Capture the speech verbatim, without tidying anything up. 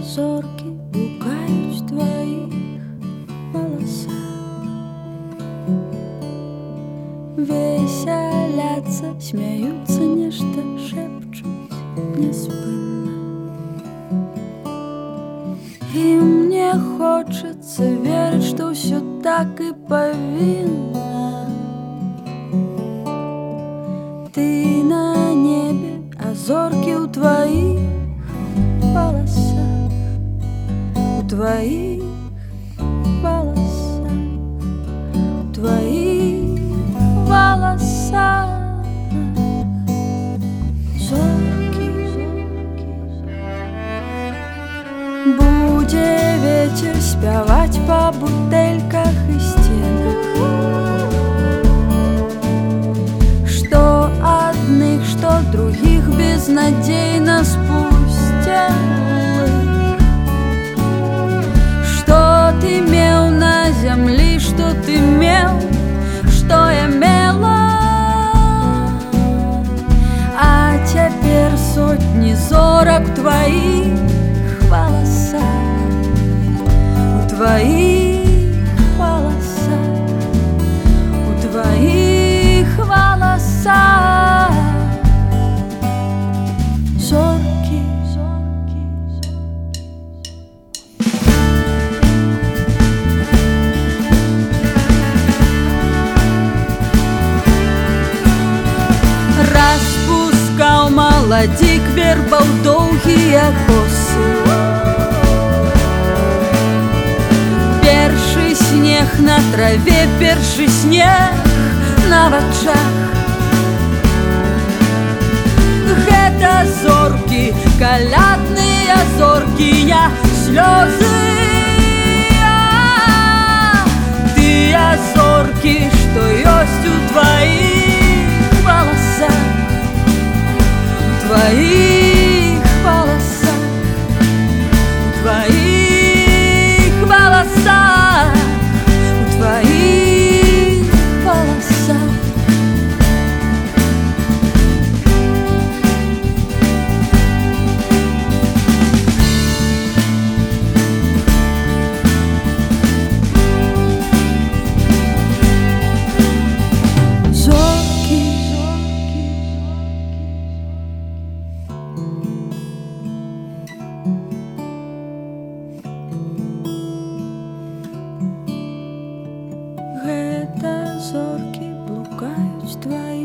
зорки блукають в твоїх волосах, веселятся, смеются, нечто шепчут неспынно. И мне хочется верить, что все так и повинно. Ты на небе, а зорки у твоих волосах, у твоих волосах, у твоих волосах. Зорки, буде ветер спевать по бутыльках и стенах, что одних, что других безнадейно спустя. Что ты мел на земле, что ты мел, что я мела. А теперь сотни зорок в твоих волосах, у твоих волосах, у твоих волосах. Зорки, зорки, распускал молодик, вербал долгие косы. Перший снег на траве, перший снег на вачах. Гэта зорки, калядные зорки, я слезы. Ты зорки, что есть у твоих волосах, у твоих волосах, у твоих волосах, у твоих волосах. Гэта зорки блукаюць твои